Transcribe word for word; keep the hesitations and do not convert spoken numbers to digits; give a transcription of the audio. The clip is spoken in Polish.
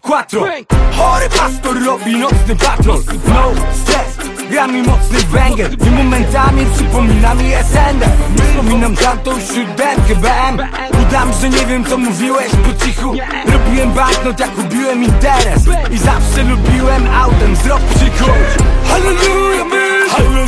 quattro. Chory pastor robi nocny patrol. No stress, gra mi mocny węgiel i momentami przypomina mi S N D. Wspominam tamtą siódemkę B M. Udam, że nie wiem co mówiłeś po cichu. Robiłem banknot jak lubiłem interes i zawsze lubiłem autem wzrok przykuć. Halleluja, my